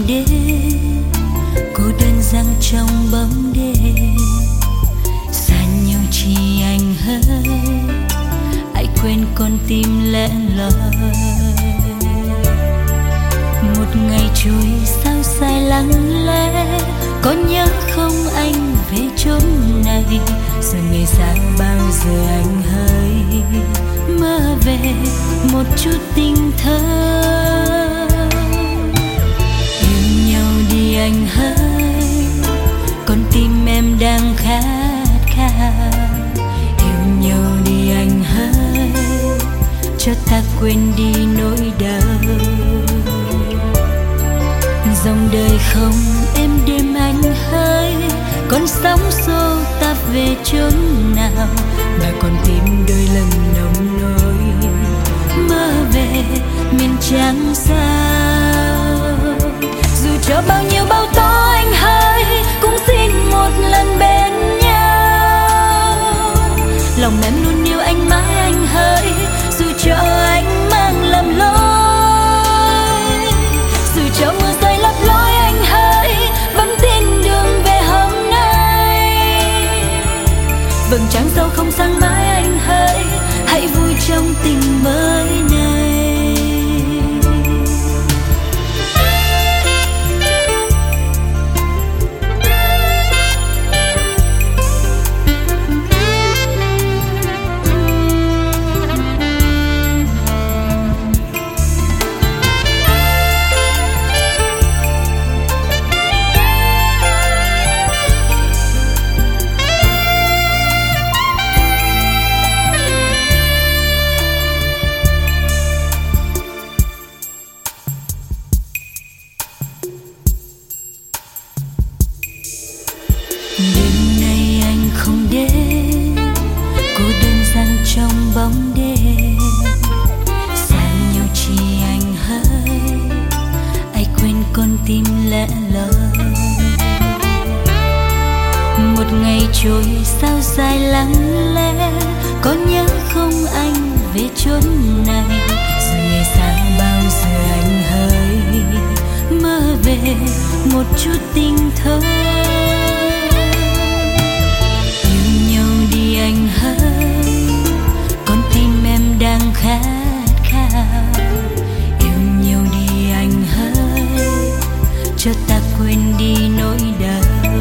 đến, cô đơn giăng trong bóng đêm, xa nhau chỉ anh hơi, hãy quên con tim lẻ loi. Một ngày trôi sao dài lặng lẽ, có nhớ không anh về chốn này, giờ ngày xa bao giờ anh hơi mơ về một chút tình thơ. Yêu nhau đi anh hỡi, con tim em đang khát khao. Yêu nhau đi anh hỡi, cho ta quên đi nỗi đau. Dòng đời không êm đêm anh hỡi, con sóng xô ta về chốn nào, mà con tim đôi lần nồng nỗi mơ về miền trăng sao. Dù cho bao nhiêu bão tố anh hỡi, cũng xin một lần bên nhau. Lòng em luôn yêu anh mãi anh hỡi, dù cho anh mang lầm lối. Dù cho mưa rơi lấp lối anh hỡi, vẫn tin đường về hôm nay. Vầng trăng sâu không sang mãi anh hỡi, hãy vui trong tình mới này. Đêm nay anh không đến, cô đơn giăng trong bóng đêm, xa nhau chỉ anh hỡi, ai quên con tim lẻ loi. Một ngày trôi sao dài lặng lẽ, có nhớ không anh về chốn này, giờ ngày xa bao giờ anh hỡi mơ về một chút tình thơ. Đi anh hỡi, con tim em đang khát khao. Yêu nhau đi anh hỡi, cho ta quên đi nỗi đau.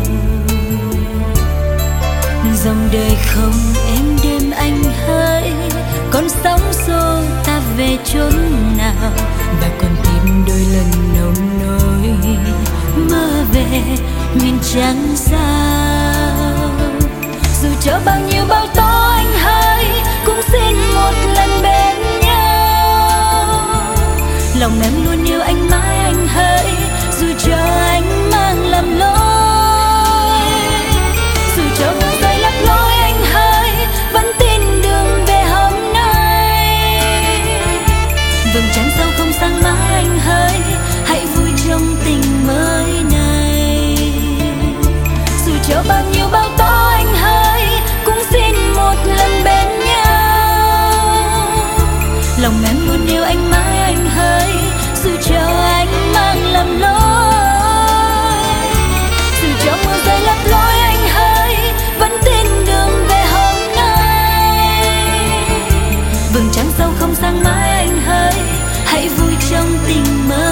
Dòng đời không êm đêm anh hỡi, con sóng xô ta về chốn nào, và con tim đôi lần nồng nỗi mơ về miền trăng sao. Dù cho bao nhiêu bão tố anh hỡi, cũng xin một lần bên nhau. Lòng em luôn yêu anh mãi anh hỡi, dù cho anh mang lầm lối. Dù cho mưa rơi lấp lối anh hỡi, vẫn tin đường về hôm nay. Vầng trăng sao không sang mãi anh hỡi, hãy vui trong tình mới này. Dù cho bao nhiêu bão tố anh hỡi, cũng xin một lần bên nhau. Lòng em luôn yêu anh mãi anh hỡi, dù cho anh mang lầm lối. Dù cho mưa rơi lấp lối anh hỡi, vẫn tin đường về hôm nay. Vầng trăng sâu không sang mãi anh hỡi, hãy vui trong tình mơ.